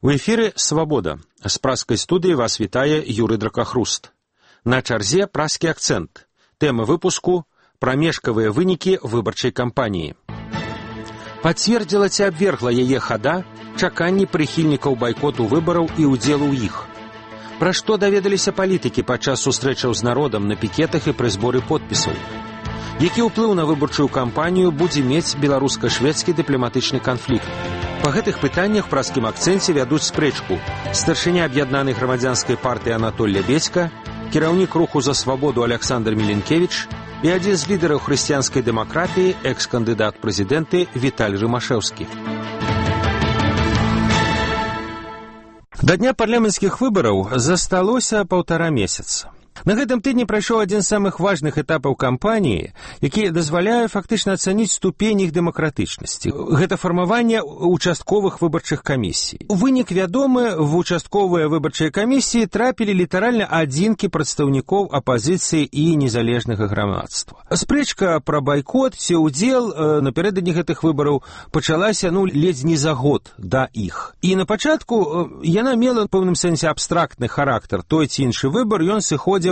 У эфіры «Свабода». З праскай студыі вас вітае Юрый Дракахруст. На чарзе праскі акцэнт. Тэма выпуску – прамежкавыя вынікі выбарчай кампаніі. Пацвердзіла ці абвергла яе хада чаканні прыхільнікаў байкоту выбараў і ўдзелу ў іх. Пра што даведаліся палітыкі падчас сустрэчаў з народам на пікетах і пры зборы подпісаў? Які ўплыў на выбарчую кампанію будзе мець беларуска-шведскі дыпламатычны канфлікт? Па гэтых пытаннях праскім акцэнце вядуць спрэчку старшыня аб'яднанай грамадзянскай партыі Анатоль Лебедзька, кіраўнік руху за свабоду Александр Міленкевіч і адзін з лідараў хрысціянскай дэмакратыі, экс-кандыдат прэзідэнты Віталь Рымашэўскі. Да дня парламенцкіх выбараў засталося 1,5 месяца. На гэтым тыдні прайшоў адзін з самых важных этапаў кампаніі, які дазваляе фактычна ацаніць ступень іх дэмакратычнасці. Гэта фармаванне участковых выбарчых камісій. Вынік вядомы, в участковыя выбарчыя камісіі трапілі літаральна адзінкі прадстаўнікоў апазіцыі і незалежнага грамадства. Спрэчка пра байкот ці ўдзел напярэдадні гэтых выбараў пачалася ледзь не за год да іх. І на пачатку яна мела ў пэўным сэнсе абстрактны характар. Той ці іншы выбар ён сыходзіў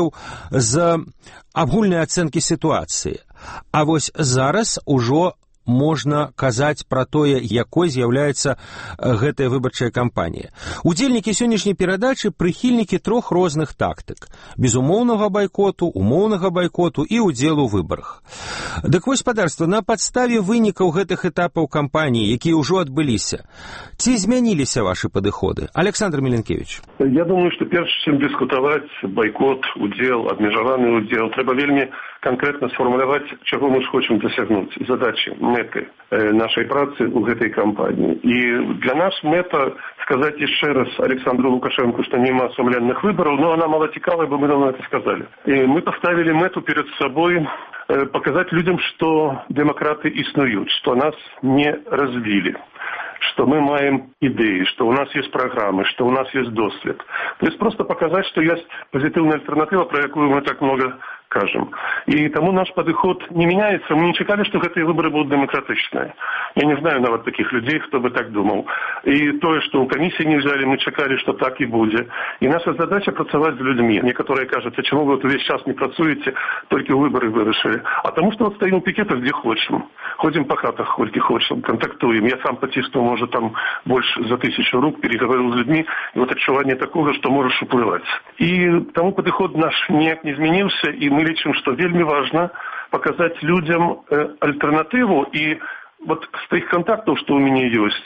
з агульнай ацэнкі сітуацыі. А вось зараз ужо можна казаць пра тое, якой з'яўляецца гэтая выбарчая кампанія. Удзельнікі сённяшняй перадачы прыхільнікі трох розных тактык: безумоўнага байкоту, умоўнага байкоту і ўдзелу ў выбарах. Дык вось, спадарства, на падставе вынікаў гэтых этапаў кампаніі, якія ўжо адбыліся, ці змяніліся вашы падыходы? Александр Міленкевіч. Я думаю, што перш чым дыскутаваць байкот, удзел, абмежаваны ўдзел, трэба вельмі канкрэтна сфармуляваць, чаго мы ж хочам дасягнуць, задачы, мэты нашай працы ў гэтай кампаніі. І для нас мэта сказаць яшчэ раз Александру Лукашенку, што няма сумленных выбараў, но она мало цікавая, бо мы давно это сказали. И мы поставили мэту перед собой показать людям, что демократы існуюць, что нас не разбили, что мы маем идеи, что у нас есть программы, что у нас есть досвед. То есть просто показать, что есть позитивная альтернатива, про якую мы так много кажем. И тому наш подход не меняется. Мы не чекали, что гэтые выборы будут демократичные. Я не знаю нават таких людей, кто бы так думал. И то, что у комиссии не взяли, мы чекали, что так и будет. И наша задача працаваць з людьми. Некоторые кажут, а чему вы вот весь час не працуете, только выборы вырашили. А тому, что вот стоим у пикетов, где хочем. Ходим по хатах, сколько хочем, контактуем. Я сам потиснул, может, там больше за 1000 рук, переговорил с людьми. И вот отчувание такого, что можешь уплывать. И тому подход наш ніяк не изменился, и мы лічым, што вельмі важна паказаць людям альтэрнатыву. І вот з тых контактаў, што ў мяне ёсць,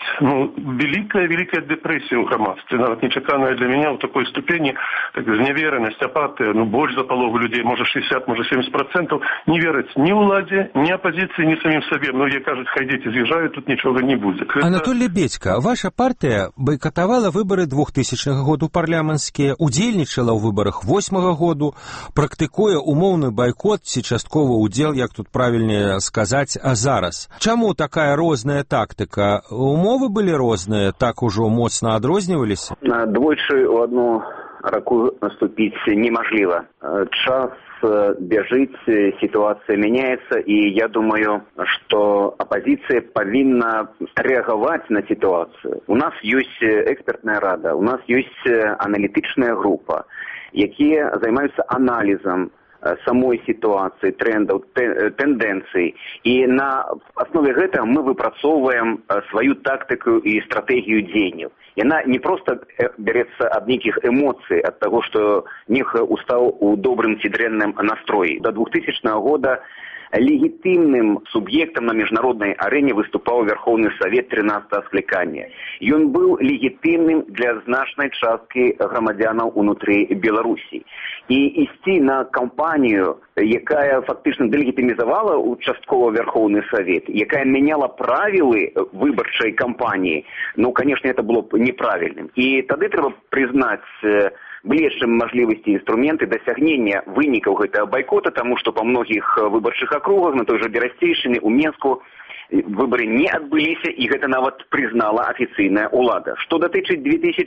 великая депрессия ў грамадстве, нават нечаканая для меня ў такой ступені, так зневеренасць, апатыя, больш за палову людей, можа 60, можа 70%, не вераць ні ўладзе, ні апозіцыі, ні самім сабе. Многія кажуць, хайдзеце, з'язджаюць, тут нічога не будзе. Анатоль Лебедзька, ваша партыя байкатавала выбары 2000 году парламенцкія, удзельнічала ў выбарах 2008 году, практыкуе умоўны байкот ці частковы ўдзел, як тут правільнее сказаць, а зараз. Чаму такая розная тактыка? Умовы былі розныя, так ужо моцна адрозніваліся? Двойчы ў одну раку наступіць немажліва. Час бежит, ситуация меняется, и я думаю, что оппозиция повинна реагировать на ситуацию. У нас есть экспертная рада, у нас есть аналитичная группа, якія займаюцца анализом самой ситуации, трендов, тенденций. И на основе этого мы выпрацоўваем свою тактику и стратегию дзеянняў. И она не просто берется от неких эмоций, от того, что нехай устал у добрым ці дрэнным настроі. До 2000 года легітымным суб'ектам на міжнароднай арэне выступаў Верховны Савет 13-го склікання. Ён быў легітымным для значнай часткі грамадзянаў унутры Беларусі. І ісці на кампанію, якая фактычна дэлегітымізавала участково Верховны Савет, якая мяняла правілы выбарчай кампаніі, конечно, это было б неправільным. І тады трэба прызнаць ближшим мажлівасці інструменты дасягнення вынікаў гэтага байкота, тому што па многіх выбарчых акругах, на той же Берасцейшчыне, у Менску, выборы не адбыліся, і гэта нават прызнала афіцыйная ўлада. Што датычыць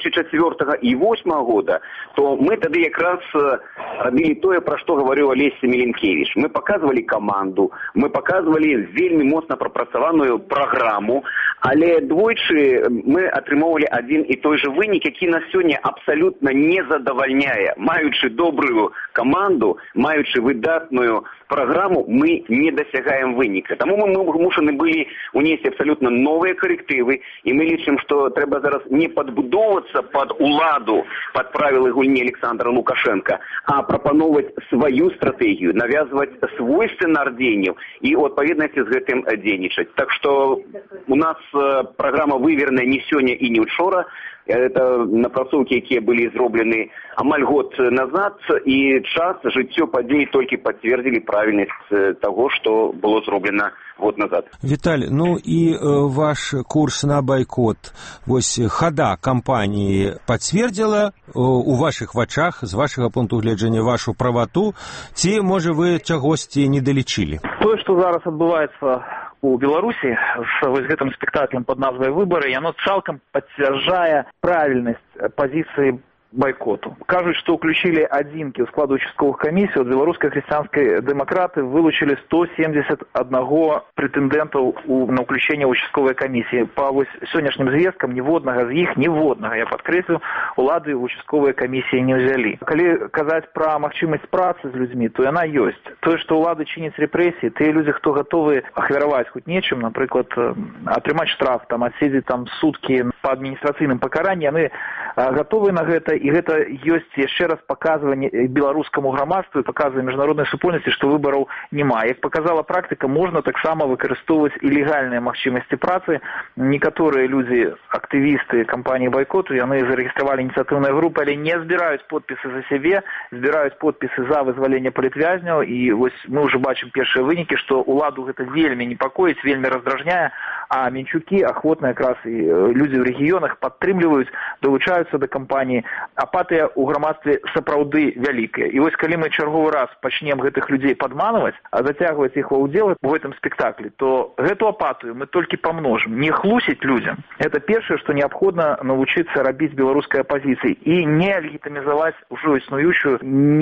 2004 і 2008 года, то мы тады якраз рабілі тое, пра што гаварыў Алеся Меленкевич. Мы паказвалі каманду, мы паказвалі вельмі моцна прапрацаваную праграму, але двойчы мы атрымоўвалі адзін і той жа вынік, які нас сёння абсалютна не задавальняе. Маючы добрую каманду, маючы выдатную праграму, мы не дасягаем выніка. Таму мы вымушаны былі унесці абсалютна новыя карэктывы, і мы лічым, што трэба зараз не падбудоўвацца пад уладу, пад правілы гульні Александра Лукашенко, а прапаноўваць сваю стратэгію, навязваць свой сцэнар дзеянняў і у адпаведнасці з гэтым дзейнічаць. Так што у нас праграма выверная не сёння і не учора. Это напрацоўкі, якія былі зроблены амаль год назад, і час, жыццё падзей толькі пацвердзілі правільнасць таго, што было зроблена год назад. Віталь, ну і ваш курс на байкот, вось хада кампаніі пацвердзіла у вашых вачах, з вашага пункту гледжання, вашу правату, ці, можа, вы чагосьці не далічылі? Тое, што зараз адбываецца у Беларусі з вось гэтым спектаклем пад назвай «Выборы», яно цалкам пацвярджае правільнасць пазіцыі байкоту. Кажуць, што ўключілі адзінкі ў складу участковых камісій. От беларускай хрысціянскай дэмакраты вылучылі 171 прэтэндэнтаў на ўключэнне ў участковыя камісіі. Па вось сённяшнім звесткам ніводнага з іх, я падкрэслю, улады ў участковыя камісіі не ўзялі. Калі казаць пра магчымасць працы з людзьмі, то яна ёсць. Тое, што ўлады чыняць рэпрэсіі, тыя людзі, хто гатовы ахвяраваць хоць нечым, напрыклад, атрымаць штраф, адседзець суткі па адміністрацыйным пакаранні, яны гатовы на гэта, і гэта ёсць яшчэ раз паказванне беларускаму грамадству і паказвае міжнароднай супольнасці, што выбараў няма. Як паказала практыка, можна таксама выкарыстоўваць і легальныя магчымасці працы. Некаторыя людзі, актывісты кампаніі байкоту, яны зарэгістравалі ініцыятыўныя групы, але не збіраюць подпісы за сябе, збіраюць подпісы за вызваленне палітвязняў, і вось мы ўжо бачым першыя вынікі, што ўладу гэта вельмі непакоіць, вельмі раздражняе, а менчукі ахвотна якраз і людзі ў рэгіёнах падтрымліваюць, далучаюцца да кампаніі. Апатыя ў грамадстве сапраўды вялікая. І вось калі мы чарговы раз пачнем гэтых людзей падманваць, а зацягваць іх ва ўдзел у гэтым спектаклі, то гэту апатыю мы толькі памножым. Не хлусіць людзям. Это першае, што неабходна навучыцца рабіць беларускай апазіцыі і не легітымізаваць ужо існуючую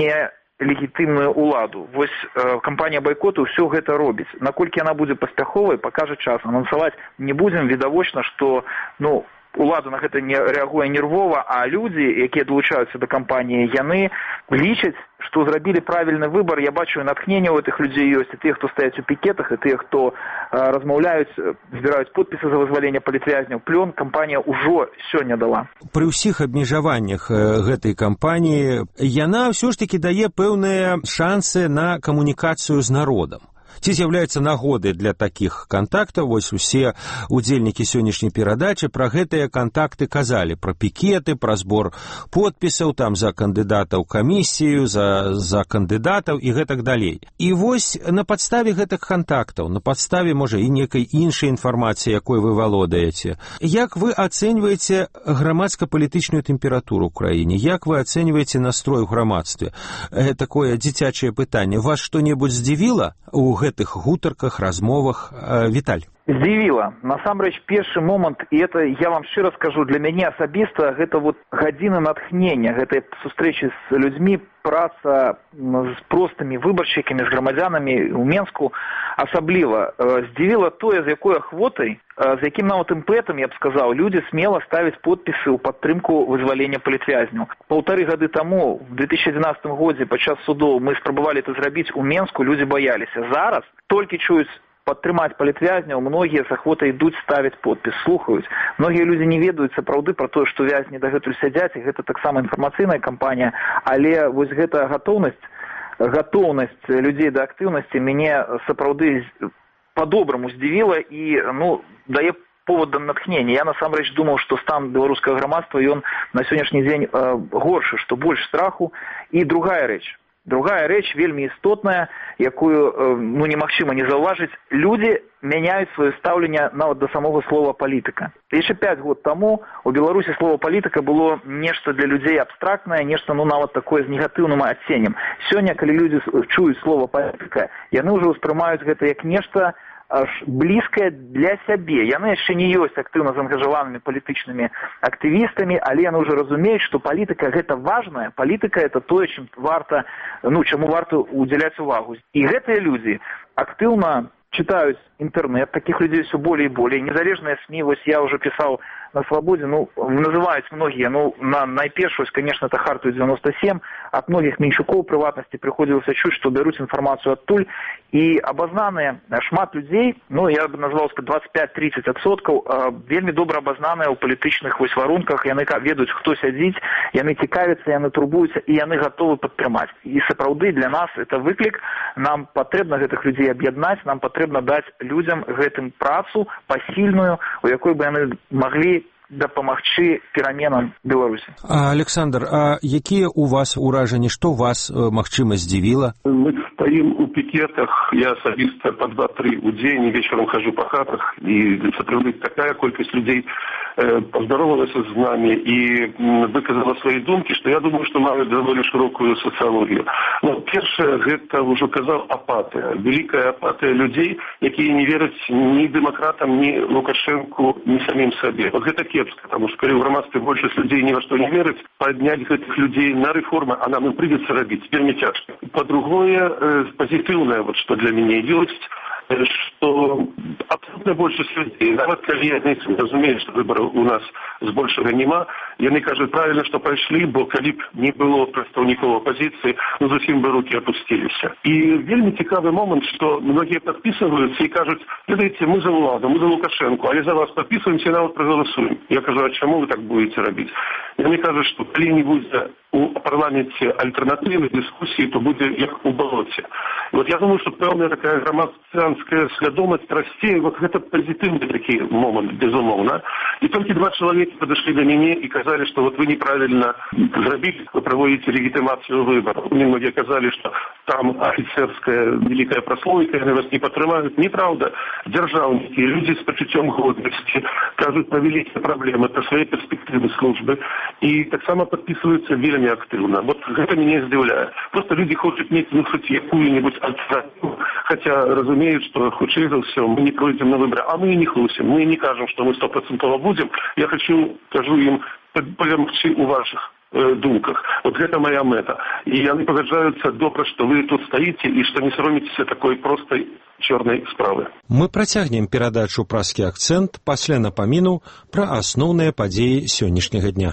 легітымную ўладу. Вось кампанія байкоту ўсё гэта робіць. Наколькі яна будзе паспяховай, пакажа час. Анансаваць не будзем, відавочна, што улада на гэта не рэагуе нервова, а людзі, якія далучаюцца да кампаніі, яны лічаць, што зрабілі правільны выбар. Я бачу, натхненне ў гэтых людзей ёсць, і тыя, хто стаяць у пікетах, і тыя, хто размаўляюць, збіраюць подпісы за вызваленне палітвязняў. Плён кампанія ўжо сёння дала. Пры ўсіх абмежаваннях гэтай кампаніі яна ўсё ж такі дае пэўныя шансы на камунікацыю з народам. Ці з'яўляецца нагодай для такіх кантактаў? Вось усе удзельнікі сённяшняй перадачы пра гэтыя кантакты казалі, пра пікеты, пра збор подпісаў, там за кандыдатаў камісію, за кандыдатаў і гэтак далей. І вось на падставе гэтых кантактаў, на падставе, можа, і некай іншай інфармацыі, якой вы валодаеце, як вы ацэньваеце грамадска-палітычную тэмпературу ў краіне? Як вы ацэньваеце настрой у грамадстве? Такое дзіцячае пытанне. Вас што-небудзь здзівіла у гэтых гутарках, размовах? Віталь. Здзівіла. Насамрэч, першы момант, і это, я вам шчыра скажу, для мяне асабіста, гэта вот гадзіна натхнення, гэтай сустрэчы з людзьмі, праца з простымі выбаршчыкамі, з грамадзянамі ў Менску асабліва. Здзівіла тое, з якой ахвотай, з якім нават імпэтам, я б сказаў, людзі смела ставяць подпісы ў падтрымку вызвалення палітвязняў. 1,5 гады таму, в 2011 годзе, падчас судоў, мы спрабавалі это зрабіць у Менску, людзі баяліся. Зараз толькі чуюць падтрымаць палітвязняў, многія з ахвотай ідуць ставяць подпіс, слухаюць. Многія людзі не ведаюць сапраўды пра тое, што вязні дагэтуль сядзяць, і гэта таксама інфармацыйная кампанія, але вось гэта гатоўнасць людзей да актыўнасці мяне сапраўды па-добраму здзівіла і, дае повод да натхнення. Я насамрэч думаў, што стан беларускага грамадства, ён на сённяшні дзень горшы, што больш страху. І другая рэч вельмі істотная, якую немагчыма не заўважыць. Людзі мяняюць сваё стаўленне нават да самога слова палітыка. Яшчэ 5 год таму у Беларусі слова палітыка было нешта для людзей абстрактнае, нешта нават такое з негатыўным адценнем. Сёння, калі людзі чуюць слова палітыка, яны ўжо ўспрымаюць гэта як нешта блізкае для сябе. Яны яшчэ не ёсць актыўна заангажаванымі палітычнымі актывістамі, але яны ўжо разумеюць, што палітыка гэта важная, палітыка это тое, чаму варта удзяляць увагу. І гэтыя людзі актыўна читают интернет, таких людей все более и более. Незалежные СМИ, вот я уже писал на «Свободе», называют многие, найпершую, конечно, это Хартию 97, от многих меньшуков приватности приходилось чуть, что берут информацию оттуль, и обознанные шмат людей, я бы назвал 25-30%, вельми добра обознанные у політичных варунках, яны ведаюць, хто сядзіць, яны цікавяцца, яны турбуюцца, і яны готовы падтрымаць. І сапраўды для нас это выклік, нам патрэбна гэтых людзей аб'яднаць, нам патрэбна даць людзям гэтым працу пасільную, у якой бы яны маглі дапамагчы пераменам Беларусі. Александр, а якія у вас уражанні, што вас, магчыма, здзівіла? Мы стаім у пікетах, я асабіста па 2-3 у дзень, вечарам хожу па хатах, і сапраўды такая колькасць людзей паздаровалася з намі і выказала свае думкі, што я думаю, што маюць даволі шырокую сацыялогію. Першае, гэта ўжо казаў апатыя, вялікая апатыя людзей, якія не вераць ні дэмакратам, ні Лукашэнку, ні самім сабе. Гэта кепска, потому что калі ў грамадстве большасць людзей ні во што не вераць, падняць гэтых людзей на рэформы, а нам прыйдзецца рабіць, вельмі цяжка. Па-другое, пазітыўнае, што для мяне ёсць, что абсолютно большасць людзей, нават калі яны разумеюць, што выбараў у нас збольшага няма, яны кажуць правильно, што пайшлі, бо калі б не было прадстаўнікоў апазіцыі, зусім бы рукі апусціліся. І вельмі цікавы момант, што многія падпісваюцца і кажуць, ведаеце, мы за ўладу, мы за Лукашэнку, але за вас падпісваемся і нават прагаласуем. Я кажу, а чаму вы так будете рабіць? Яны кажуць, што калі не будзе у парламенце альтэрнатывы, дыскусіі, то будзе як у балоце. Я думаю, што пэўная такая грамадская свядомасць расце, гэта пазітыўны такі момант, безумоўна. І толькі 2 чалавекі падышлі да мяне і казалі, што вы неправільна зрабілі, вы праводзіце легітымацыю выбараў. Многія казалі, што там афіцерская вялікая праслойка, яны вас не падтрымаюць. Неправда. Дзяржаўнікі, людзі з пачуццём годнасці кажуць пра вялікія праблемы, пра свае перспектывы службы і таксама падпісваюцца вельмі актыўна. Гэта мяне здзіўляе. Просто людзі хочуць мець хоць якую-небудзь альтэрнатыву, хаця разумеюць, што хутчэй за ўсё мы не пройдзем на выборы, а мы і не хлусім, мы не кажам, што мы 100% будзем. Я кажу ім памагчы ў вашых думках. Гэта моя мэта. І яны пагаджаюцца добра, што вы тут стаіце і што не сароміцеся такой простай чорнай справы. Мы працягнем перадачу «Праскі акцэнт» пасля напаміну пра асноўныя падзеі сённяшняга дня.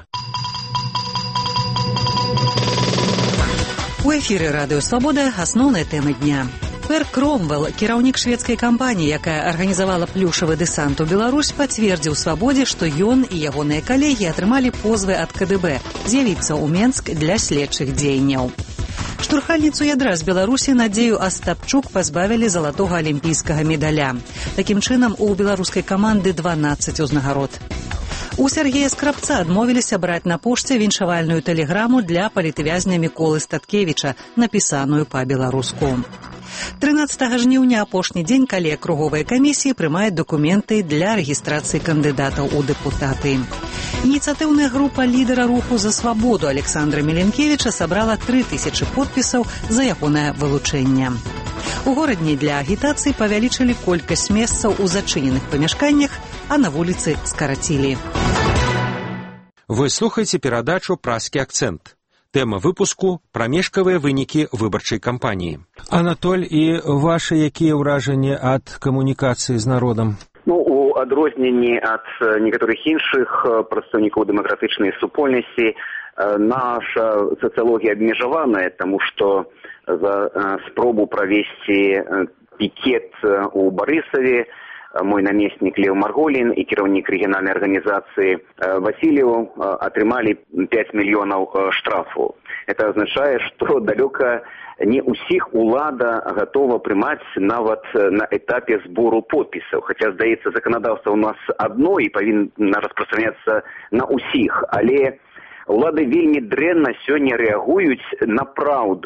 У эфіры радыё «Свабода» асноўныя тэмы дня. Пэр Кромвелл, кіраўнік шведскай кампаніі, якая арганізавала плюшавы дэсант у Беларусь, пацвердзіў «Свабодзе», што ён і ягоныя калегі атрымалі позвы ад КДБ з'явіцца ў Менск для следчых дзеянняў. Штурхальніцу ядра з Беларусі Надзею Астапчук пазбавілі залатога алімпійскага медаля. Такім чынам, у беларускай каманды 12 узнагарод. У Сергея Скрабца адмовіліся браць на пошце віншавальную тэлеграму для палітвязня Міколы Статкевіча, напісаную па-беларуску. 13 жніўня, апошні дзень, калі акруговыя камісіі прымаюць дакументы для рэгістрацыі кандыдатаў у дэпутаты. Ініцыятыўная група лідара руху за свабоду Александра Меленкевіча сабрала 3000 подпісаў за ягонае вылучэнне. У горадні для агітацыі павялічылі колькасць месцаў у зачыненых памяшканнях, а на вуліцы скарацілі. Вы слухаеце перадачу «Праскі акцэнт». Тэма выпуску – прамежкавыя вынікі выбарчай кампаніі. Анатоль, і вашы якія ўражанні ад камунікацыі з народам? У адрозненні ад некаторых іншых прадстаўнікоў дэмакратычнай супольнасці, наша сацыялогія абмежаваная, таму што за спробу правесці пікет у Барысаве мой намеснік Лео Марголін і кіраўнік рэгіянальнай арганізацыі Васильев атрымалі 5 мільёнаў штрафу. Это означае, што далёка не ўсіх улада готова прымаць нават на этапе збору подпісаў. Хаця, здаецца, заканадаўства у нас адно і павінна распрастраняцца на ўсіх, але улады вельмі дрэнна сёння рэагуюць на праўду.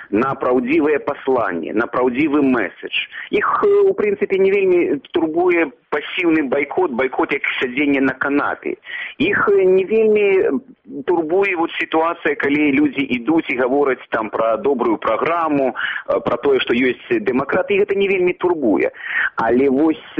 на праўдзівае пасланне, на праўдзівы месседж. Іх, у прынцыпе, не вельмі турбуе пасіўны байкот як сядзенне на канапе. Іх не вельмі турбуе сітуацыя, калі людзі ідуць і гавораць там пра добрую праграму, пра тое, што ёсць дэмакраты, гэта не вельмі турбуе. Але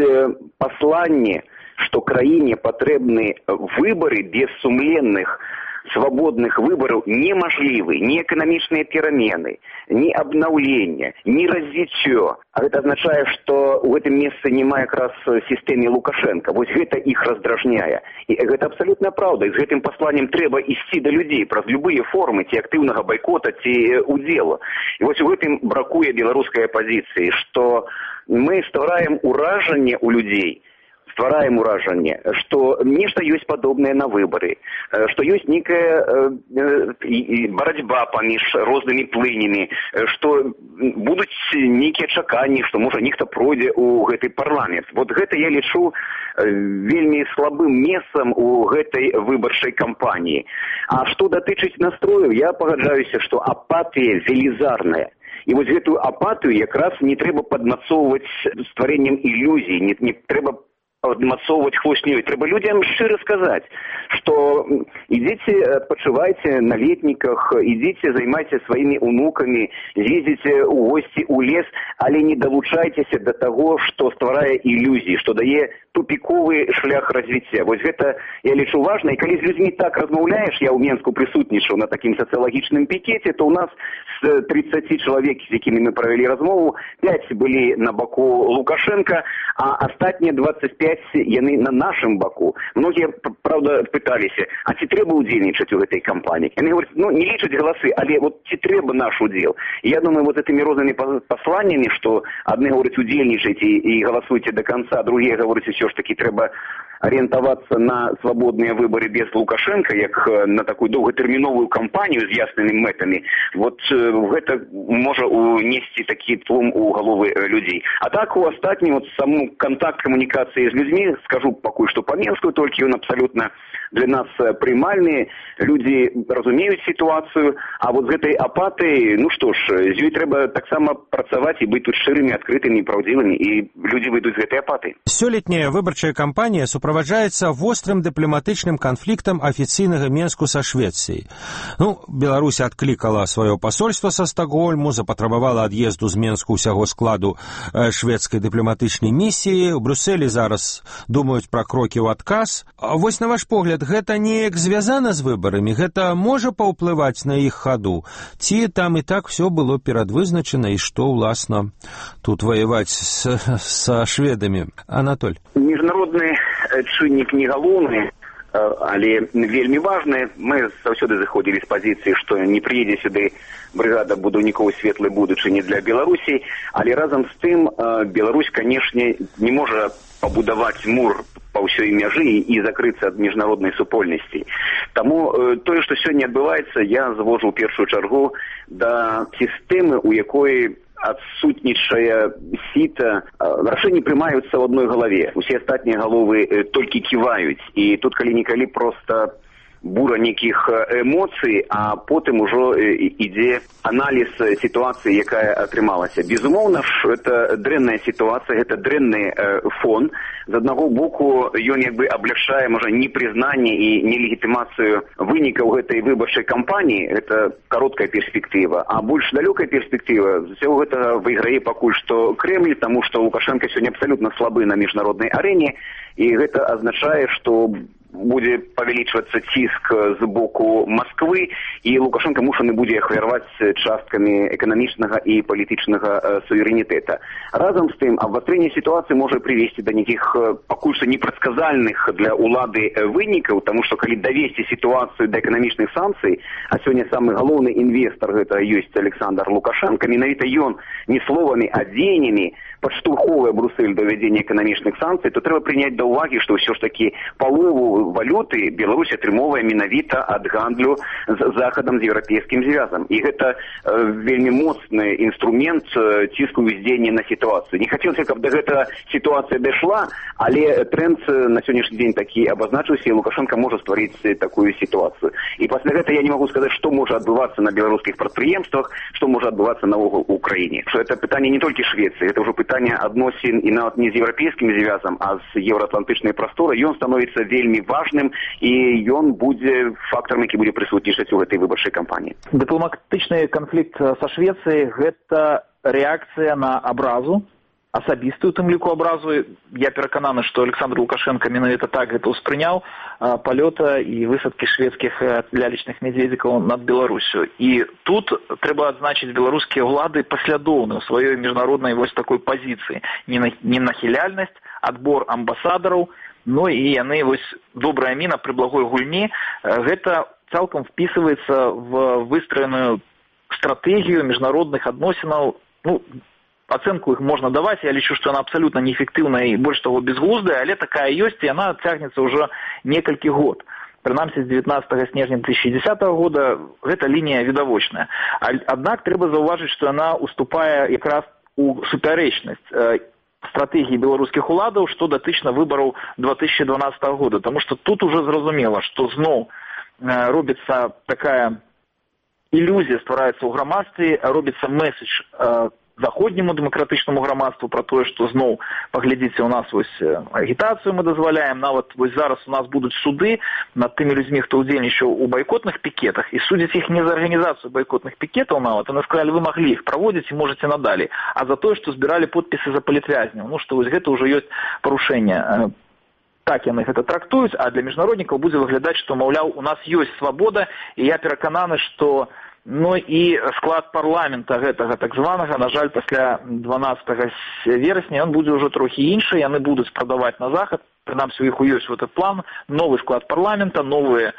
пасланне, што краіне патрэбны выбары без сумленных, свободных выборов неможливы ни экономичные перемены, ни обновление, ни развитие. А это означает, что в этом месте нема как раз системе Лукашенко. Вот это их раздражняет. И это абсолютно правда. И с этим посланием треба идти до людей про любые формы, те активного бойкота, те удела. И вот в этом бракует белорусской оппозиции, что мы створаем уражение у людей, ствараем уражанне, што нешта ёсць падобнае на выбары, што ёсць некая барацьба паміж рознымі плынямі, што будуць нейкія чаканні, што можа нехта пройдзе ў гэты парламент. Вот гэта я лічу вельмі слабым месцам у гэтай выбарчай кампаніі. А што датычыць настрояў, я пагаджаюся, што апатыя велізарная. І вось гэтую апатыю якраз не трэба падмацоўваць стварэннем ілюзій, не трэба подмацовывать хвостней. Треба людям широ сказать, что идите, отпочивайте на летниках, идите, займайтесь своими внуками, ездите у гости у лес, але не долучайтесь до того, что стварае иллюзии, что дае тупиковый шлях развития. Вот это я лічу важно. И когда с людьми так размовляешь, я у Менску присутничал на таким социологичном пикете, то у нас с 30 человек, с якими мы провели размову, 5 были на боку Лукашенко, а остатние 25 яны на нашым баку. Многие, правда, пытались, а ці трэба удзельнічаць у этой кампании? Они говорят, не лічаць голосы, але вот ці трэба наш удел. И я думаю, вот этими розными посланиями, что одни говорят, удзельнічайте и голосуйте до конца, другие говорят, все ж таки трэба ориентоваться на свободные выборы без Лукашенко, як на такую долготерминовую кампанию с ясными мэтами, вот это может унести такие тлум у головы людей. А так у остатніх, вот саму контакт коммуникации с людьми, скажу покой, что по Менску, только он абсолютно для нас приймальный, люди разумеют ситуацию, а вот с этой апатией, ну что ж, з ёй трэба таксама працаваць и быть тут ширыми, открытыми и правдивыми, и люди выйдут з этой апатии. Сёлетняя выбарчая кампанія суправаджаецца вострым дыпламатычным канфліктам афіцыйнага Менску са Швецыяй. Беларусь адклікала сваё пасольства са Стокгольму, запатрабавала ад'езду з Менску ўсяго складу шведскай дыпламатычнай місіі. У Брюсселі зараз думаюць пра крокі ў адказ. Вось на ваш погляд, гэта неяк звязана з выбарамі? Гэта можа паўплываць на іх хаду? Ці там і так все было перадвызначана, і што, уласна, тут воевать со шведами? Анатоль. Міжнародны чыннік не галоўны, але вельмі важны. Мы заўсёды заходзілі з пазіцыі, што не прыедзе сюды брыгада будаўнікоў светлай будучыні для Беларусі, але разам з тым Беларусь, канешне, не можа пабудаваць мур па ўсёй мяжы і закрыцца ад міжнароднай супольнасці. Таму тое, што сёння адбываецца, я звожу ў першую чаргу да сістэмы, у якой отсутнічае сіта, рашэнні прымаюцца в одной голове. Усе астатнія головы толькі ківаюць. І тут калі-нікалі просто бура нейкіх эмоцый, а потым ужо ідзе аналіз сітуацыі, якая атрымалася. Безумоўна ж, это дрэнная сітуацыя, это дрэнны фон. З аднаго боку, ён як бы аблягчае, можа, непрызнанне і нелегітымацыю вынікаў гэтай выбарчай кампаніі. Гэта кароткая перспектыва. А больш далёкая перспектыва, з усяго гэтага выйграе пакуль што Крэмль, таму што Лукашенко сёння абсалютна слабы на міжнароднай арэне, і гэта азначае, што будзе павялічвацца ціск з боку Москвы, і Лукашенко мушаны будзе ахвяраваць часткамі эканамічнага і палітычнага суверэнітэта. Разам з тым, абвастрэнне сітуацыі можа прывесці да нейкіх пакуль што непрадказальных для ўлады вынікаў, таму што калі давесці сітуацыю да эканамічных санкцый, а сёння самы галоўны інвестар гэта ёсць Александр Лукашенко, менавіта ён не словамі, а дзеяннямі падштурхоўвае Брюссель да ўвядзення эканамічных санкцый, то трэба прыняць да ўвагі, што ўсё ж такі палову валюты Беларусь атрымоўвае менавіта ад гандлю з захадам, з еўрапейскім звязам. І гэта вельмі моцны інструмент ціску ўздзеяння на сітуацыю. Не хацелася, каб да гэтага сітуацыя дайшла, але тренд на сённяшні дзень такі абазначыўся, і Лукашенко можа стварыць такую сітуацыю. І пасля гэта я не магу сказаць, што можа адбывацца на беларускіх прадпрыемствах, што можа адбывацца наогул у краіне. Што гэта пытанне не толькі Швецыі, гэта ўжо пытанне адносін і нават не з еўрапейскім звязам, а з еўраатлантычнай прасторы. Ён становіцца вельмі важным, і ён будзе фактарам, які будзе прысутнічаць у гэтай выбарчай кампаніі. Дыпламатычны канфлікт са Швецыяй – гэта рэакцыя на абразу, асабістую тым ліку абразу. Я перакананы, што Александр Лукашенко менавіта так гэта ўспрыняў палёта і высадкі шведскіх лялечных медведзікаў над Беларусю. І тут трэба адзначыць, беларускія ўлады паслядоўны ў сваёй міжнароднай вось такой пазіцыі. Ненахіляльнасць, адбор амбасадараў, ну і яны вось добрая міна пры благой гульні. Гэта цалкам впісваецца в выстроеную стратэгію міжнародных адносінаў. Ну, ацэнку іх можна даваць, я лічу, што яна абсалютна неэфектыўная і больш таго безглуздая, але такая ёсць, і яна цягнецца ўжо некалькі год. Прынамсі, з 19 снежня 2010 года гэта лінія відавочная. Аднак трэба заўважыць, што яна уступае якраз у супярэчнасць стратэгіі беларускіх уладаў, што датычна выбараў 2012 года. Таму што тут ужо зразумела, што зноў робіцца такая ілюзія, ствараецца ў грамадстве, робіцца месседж заходняму дэмакратычнаму грамадству пра тое, што зноў, паглядзіце, у нас вось агітацыю мы дазваляем, нават вось зараз у нас будуць суды над тымі людзьмі, хто ўдзельнічаў у байкотных пікетах, і судзяць іх не за арганізацыю байкотных пікетаў нават, а сказалі, вы маглі іх праводзіць і можаце надалей, а за тое, што збіралі подпісы за палітвязняў. Ну, што вось гэта ўжо ёсць парушэнне. Так яны гэта трактуюць, а для міжнароднікаў будзе выглядаць, што, маўляў, у нас ёсць свабода, і я перакананы, што ну і склад парламента гэтага так званага, на жаль, пасля 12 верасня ён будзе ўжо трохі іншы, яны будуць прадаваць на захад, прынамсі у іх ёсць гэты план, новы склад парламента, новыя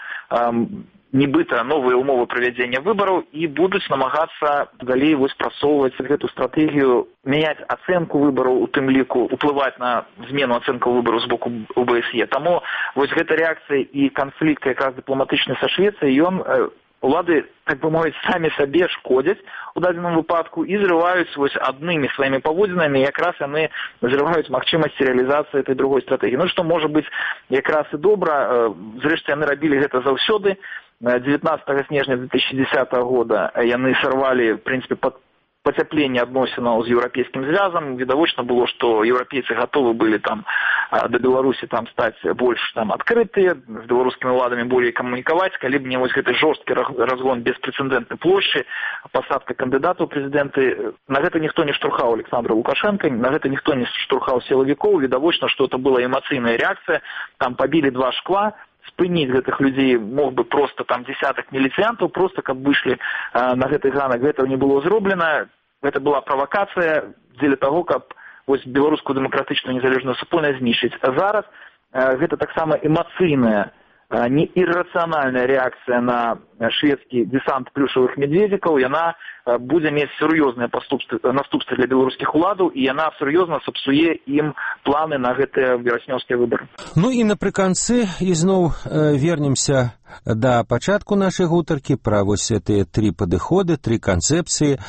нібыта новыя ўмовы правядзення выбараў, і будуць намагацца далей вось прасоўваць гэту стратэгію, мяняць ацэнку выбараў, у тым ліку уплываць на змену ацэнкаў выбараў з боку ОБСЕ. Таму вось гэта рэакцыя і канфлікт якраз дыпламатычны са Швецыяй, ён улады, так бы мовіць, самі сабе шкодзяць у дадзеным выпадку і зрываюць вось аднымі сваімі паводзінамі, якраз яны зрываюць магчымасць рэалізацыі этой другой стратэгіі. Ну, што можа быць якраз і добра, зрэшты, яны рабілі гэта заўсёды. 19 снежня 2010 года яны сарвалі, в прынцыпе, пацяпленне адносінаў з еўрапейскім звязам. Відавочна было, што еўрапейцы гатовы былі там да Беларусі там стаць больш там адкрытыя, з беларускімі ўладамі болей камунікаваць, калі б не вось гэты жорсткі разгон беспрэцэдэнтнай плошчы, пасадка кандыдата ў прэзідэнты. На гэта ніхто не штурхаў Александра Лукашенка, на гэта ніхто не штурхаў сілавікоў. Відавочна, што это была эмацыйная рэакцыя, там пабілі 2 шкла. Спыніць гэтых людзей мог бы проста там дзесятак міліцыянтаў, проста каб выйшлі на гэты ганак. Гэтага не было зроблена. Гэта была правакацыя дзеля таго, каб вось беларускую дэмакратычную незалежную супольнасць знішчыць. А зараз гэта таксама эмацыйная, не іррацыянальная рэакцыя на шведскі дэсант плюшавых медведзікаў, яна будзе мець сур'ёзныя наступствы для беларускіх уладаў, і яна сур'ёзна сапсуе ім планы на гэтыя вераснёўскія выбары. Ну і напрыканцы ізноў вернемся да пачатку нашай гутаркі пра вось гэтыя 3 падыходы, 3 канцэпцыі.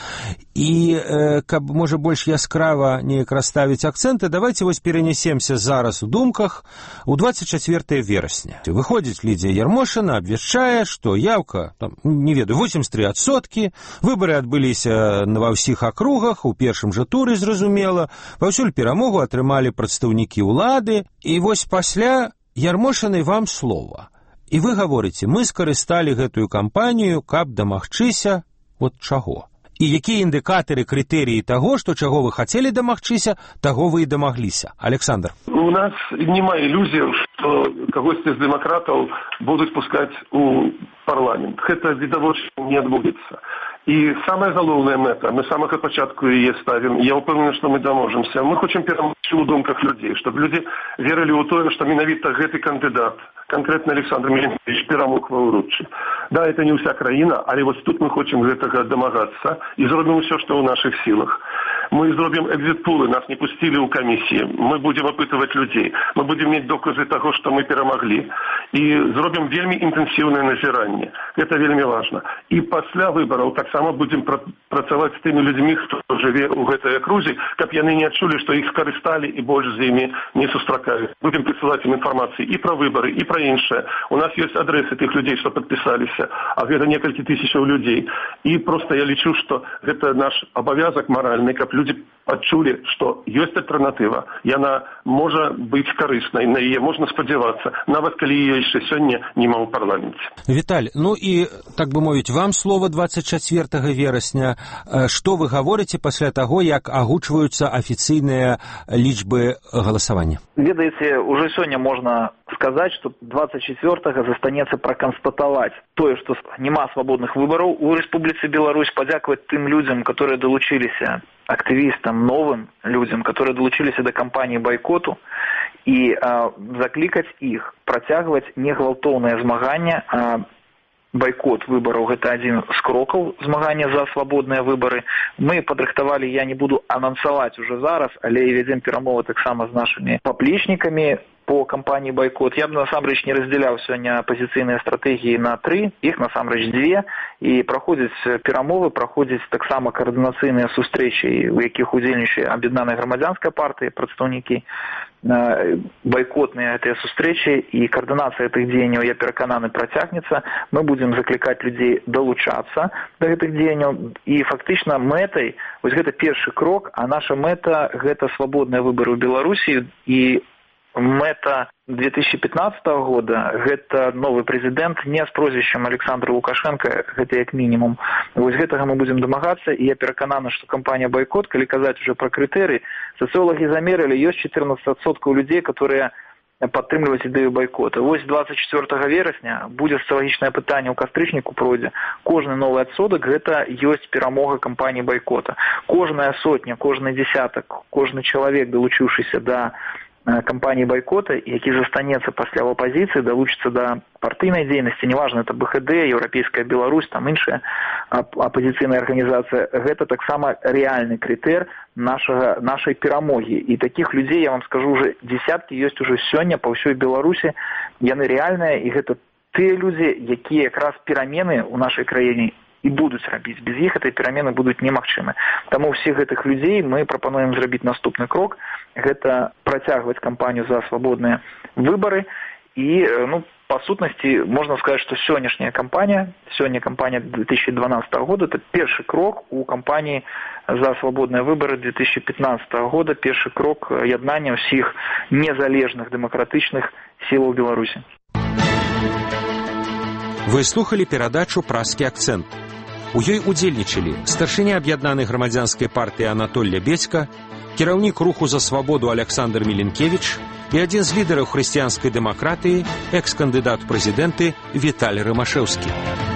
І каб, можа, больш яскрава неяк расставіць акцэнты, давайте вось перенесемся зараз у думках у 24 верасня. Выходзіць Лідзія Ярмошына, абвяшчае, што яўка, там, не ведаю, 83%, выбары адбыліся ва ўсіх акругах, у першым жа туры, зразумела, паўсюль перамогу атрымалі прадстаўнікі ўлады, і вось пасля Ярмошынай вам слова. І вы гаворыце, мы скарысталі гэтую кампанію, каб дамагчыся от чаго. І якія індыкатары, крытэрыі таго, што чаго вы хацелі дамагчыся, таго вы і дамагліся. Александр. У нас няма ілюзіяў, што кагосьці з дэмакратаў будуць пускаць у парламент. Гэта відавочна не адбудзецца. І самая галоўная мэта, мы з самага пачатку яе ставім, я ўпэўнены, што мы даможемся. Мы хочам перамагчы ў думках людзей, щоб людзі верылі ў тое, што менавіта гэты кандыдат, конкретно Александр Мельничевич, перамог ва ўруччы. Да, это не ўся краіна, але вось тут мы хочам гэтага дамагацца і зробім усё, што ў нашых сілах. Мы зробим экзит-пулы, нас не пустили ў камісіі. Мы будем опытывать людей. Мы будем иметь доказы того, что мы перемогли. И зробим вельми интенсивное назиранне. Это вельми важно. И после выборов так само будем працаваць с теми людьми, кто живе у этой округе, как яны не отчули, что их скористали и больше за ими не сустракают. Будем присылать им информации и про выборы, и про иншее. У нас есть адресы тех людей, что подписались, а это несколько тысяч людей. И просто я лечу, что это наш обовязок моральный, как люди адчулі, што ёсць альтэрнатыва. Яна можа быць карыснай, на яе можна спадзявацца, нават калі яе яшчэ сёння няма ў парламенце. Віталь, ну і, так бы мовіць, вам слова 24 верасня. Што вы гаворыце пасля таго, як агучваюцца афіцыйныя лічбы галасавання? Ведаеце, уже сёння можна сказаць, што 24-го застанецца праканстатаваць тое, што няма свабодных выбараў у Рэспубліцы Беларусь, падзякаваць тым людзям, которые далучыліся, актывістам, новым людзям, которые далучыліся да кампаніі байкоту, і заклікаць іх працягваць негвалтоўнае змаганне. Байкот выбараў – гэта адзін з крокаў змагання за свабодныя выбары. Мы падрыхтавалі, я не буду анансаваць уже зараз, але і вядзем перамовы таксама з нашымі паплечнікамі по кампании «Бойкот». Я бы, насамрэч, не разделял сегодня оппозиционные стратегии на 3, их, насамрэч, 2, и проходят перамовы, проходят так само координационные сустрэчи, у якіх удзельнічае Аб'яднаная грамадзянская партия, представники бойкотные этой сустрэчи, и координация этих дзеянняў, я перакананы, працягнецца. Мы будем закликать людей долучаться до этих дзеянняў, и фактично мэтай, вось гэта першы крок, а наша мэта гэта свабодныя выборы ў Беларусі, и мэта 2015 года гэта новый президент не с прозвищем Александра Лукашенко, гэта як мінімум. Вось гэтага мы будем дамагацца, і я перакананы, што кампанія «Бойкот», калі казаць уже про крытэрыі, сацыолагі замерылі, ёсць 14% людей, которые падтрымліваюць ідэю бойкота. Вось 24 верасня будзе социалагічнае пытанне ў кастрычніку пройдзе. Кожны новы адсотак гэта ёсць перамога кампаніі «Бойкота». Кожная сотня, кожны десятак, кожны чалавек, далучыўшыся да кампании «Бойкота», які застанецца пасля ў апозіцыі, далучыцца да партыйнай дзейнасці, неважно, это БХД, Еўрапейская Беларусь, там іншая апозіцыйная арганізацыя, гэта таксама рэальны крытэр нашай перамогі. І такіх людзей, я вам скажу, уже десяткі ёсць уже сёння па ўсёй Беларусі, яны рэальныя, і гэта тыя людзі, якія якраз перамены ў нашай краіне і будуць рабіць. Без іх этой перамены будуць немагчымы. Таму ўсіх гэтых людзей мы прапануем зрабіць наступны крок. Гэта працягваць кампанію за свабодныя выбары. І, па сутнасці, можна сказаць, што сённяшняя кампанія 2012 года, это першы крок у кампаніі за свабодныя выбары 2015 года, першы крок яднання ўсіх незалежных дэмакратычных сілаў Беларусі. Вы слухали перадачу «Празкі акцэнт». У ёй удзельнічалі старшыня Аб'яднанай грамадзянскай партыі Анатоль Лебедзька, кіраўнік руху за свабоду Александр Міленкевіч і адзін з лідараў хрысціянскай дэмакратыі, экс-кандыдат у прэзідэнты Віталь Рымашэўскі.